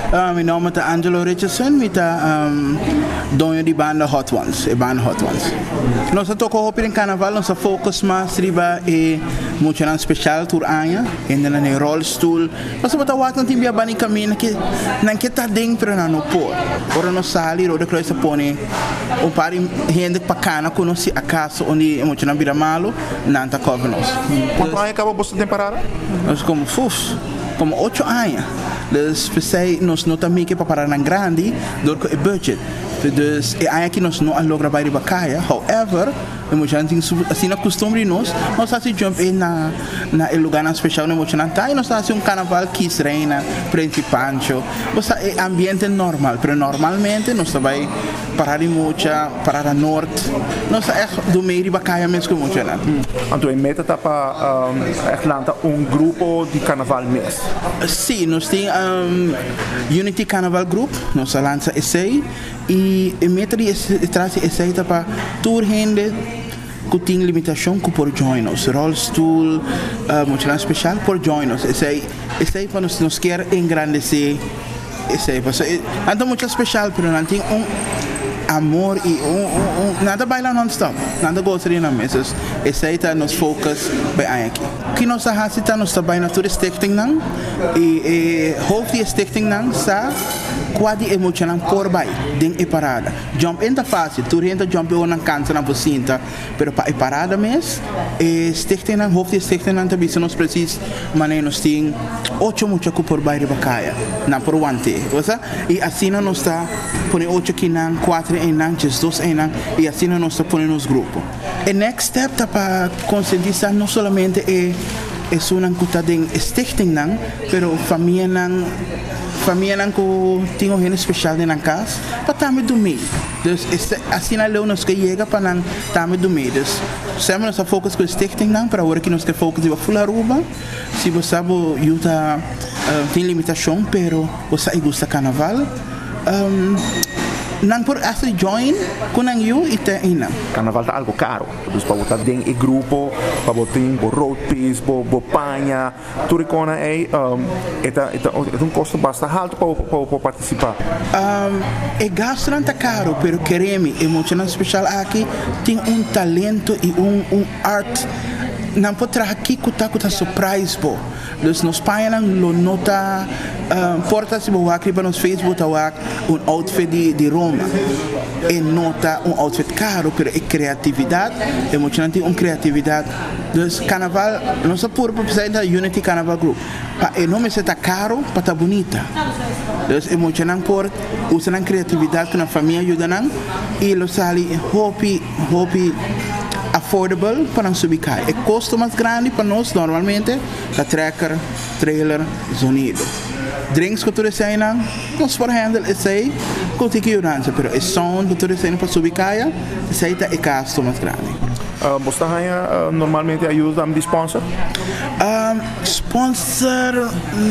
Meu nome é Angelo Richardson, eu sou dono de banda Hot Ones, Nós tocamos em carnaval, nós focamos mais e muito especial por ano, ainda no rollstool. Nós vamos fazer um time de caminho que não está dentro não pode. Agora nós saímos, o que se põe um par de gente bacana que nós a casa onde é muito na malo, não está cobre nós. Quanto ano acaba a temporada? Nós como 8 anos. Dus nós não estamos aqui para parar na grande, door o budget. Dus aqui nós não logra bij de bacaia. However, assim na costume nós assim jump in na lugar especial no emocionante e nós assim carnaval que reina, principancho. Você é ambiente normal, pero normalmente nós vai parar em mucha, parar a norte. Nós é do meio de bacaia mesmo que emocionante. Então, em meta tá para Atlanta grupo de carnaval mesmo. Sim, nós temos Unity Carnaval Group, nós lança esse e meta de traz esse tá para tour gente que tem limitação que por join us, rollstool, mochila especial por join us. Esse para nós quer engrandecer esse, então muito especial, pero não tem amor e nada baila non-stop, nada gostaria na mesa. Esse aí tá nos focus bem aqui. Que nós está nós trabalha na tour stichting não e hoofd stichting não sa quase emocional por bai ding e parada. Jump in tá fácil, tour gente jump on na cansa na bocinta, pero para e parada mes e stichting não hoofd stichting não também nós precis maneira nós tem 8 muito por bai de bacaia na por one você e assim nós está põe 8 aqui não 4 em não, 2 em não e assim nós está põe nos grupo. E next step tá para conscientizar não somente é uma coisa de stichting não, pero família não que tinha gente especial na casa para também dormir. Dus assim na leu nós que chega para não também dormir. Dus sempre nós focus com stichting não para agora que nós que focus de fularuba. Se você sabe Utah tem limitação, pero você gosta carnaval. Não por assim join com you e tem ina. Carnaval tá algo caro, dus para botar dentro e grupo, para botar road piece, para panha, turicona é custo bastante alto para participar. Gasto não tá caro, pero queremos emocional especial aqui tem talento e art. Não pode trazer aqui que tá surprise po. Dus nos painan lo nota porta se boa aqui para nos Facebook outfit de Roma. E nota outfit caro, pero é criatividade, emocionante criatividade. Dus carnaval, nossa por precisar da Unity Carnaval Group. E nome se tá caro, para tá bonita. Dus emocionante por usar criatividade que na família ajuda não e lo sali hopi affordable para não subir cá. É custo mais grande para nós normalmente da tracker, trailer, sonido. Drinks que tu recebes, nós por handle esse aí, com segurança, pero é som que tu recebes para subir cá, esse aí é custo mais grande. Você normalmente ajuda de sponsor? Sponsor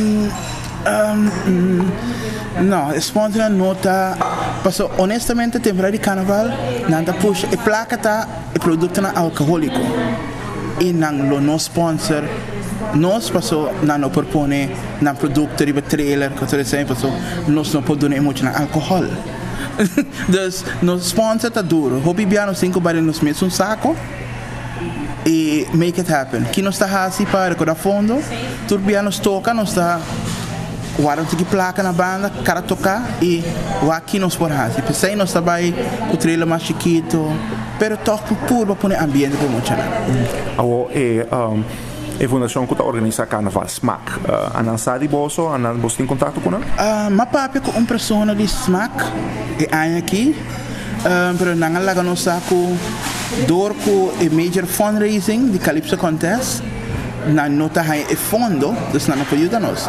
não, sponsor não tá. Passou honestamente temporada de carnaval, nada puxa. E placa tá e produto na alcoólico. E não sponsor, nós passou não propõe na produto de trailer que tu sempre passou, nós não podemos muito na álcool. Dus nos sponsor tá duro. Hobby biano 5 baril nos mesmo saco. E make it happen. Que nós está assim para recordar fundo, turbianos toca, nós está guardam que placa na banda, cara tocar e o aqui nós por assim. Pensei nós trabalhamos com o trailer mais chiquito, pero toco puro para pôr ambiente para emocionar. A fundação que organiza carnaval SMAC, a de bolso, você tem contato com ela? Mas papi com uma pessoa de SMAC é aqui, pero não lá que nós saco door com a major fundraising de Calypso Contest. Na nota é fundo, dus não pode ajudar nós.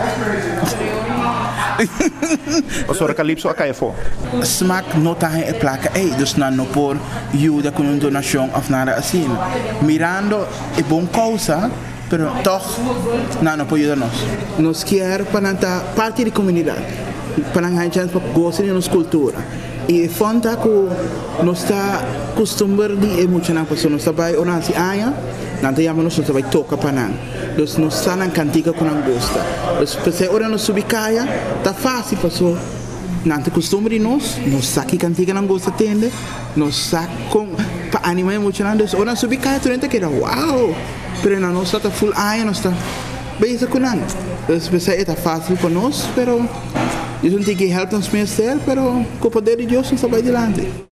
O senhor Calypso a é for? Smack nota é placa dus não pode ajudar com uma donação ou nada assim. Mirando é bom causa, pero toch não pode ajudar nós. Nós quer para estar parte da comunidade, para a gente gostar da nossa cultura. E fonta que nós está costumado de emocionar pessoas, nós está vai orar se aia. Nanti yang manusia sampai toka panang. Nós não estamos na cantiga com angosta. Se ora nós subir caia, tá fácil, passou. Não tem costume de nós sabe que cantiga não gosta tende, nós sabe com para animar emocionante, ora subir caia, tu não te queda, uau! Pero na nossa tá full aia, nós tá bem isso com nós. É tá fácil para nós, pero Deus não tem que help nos mestre, pero com o poder de Deus nós vai adiante.